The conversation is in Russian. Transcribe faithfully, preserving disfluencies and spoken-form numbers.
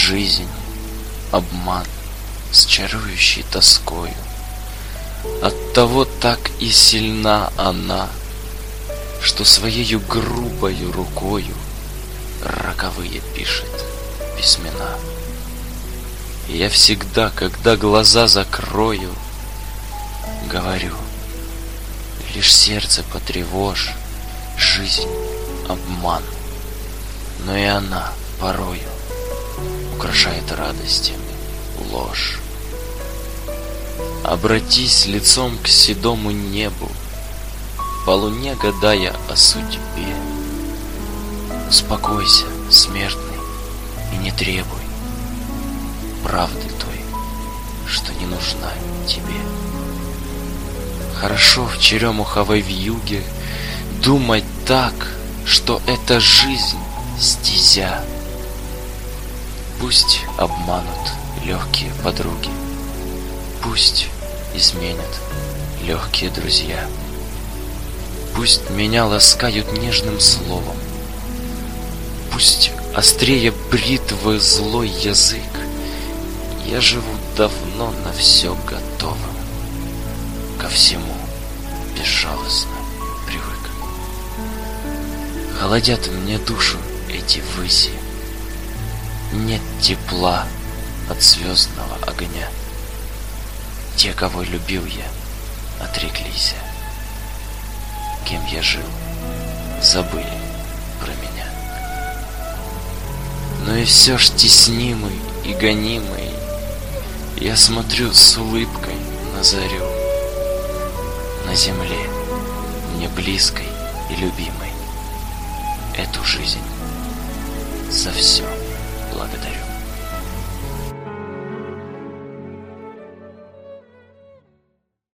жизнь — обман с чарующей тоскою. Оттого так и сильна она, что своею грубою рукою роковые пишет письмена. И я всегда, когда глаза закрою, говорю: лишь сердце потревожь, жизнь — обман. Но и она порою украшает радостями ложь. Обратись лицом к седому небу, по луне гадая о судьбе. Успокойся, смертный, и не требуй правды той, что не нужна тебе. Хорошо в черемуховой вьюге думать так, что эта жизнь — стезя. Пусть обманут легкие подруги, пусть изменят легкие друзья, пусть меня ласкают нежным словом, пусть острее бритвы злой язык. Я живу давно на все готовым, ко всему безжалостно привык. Холодят мне душу эти выси, нет тепла от звездного огня. Те, кого любил я, отреклись. Кем я жил, забыли про меня. Но и все ж теснимый и гонимый, я смотрю с улыбкой на зарю, на земле, мне близкой и любимой, эту жизнь за все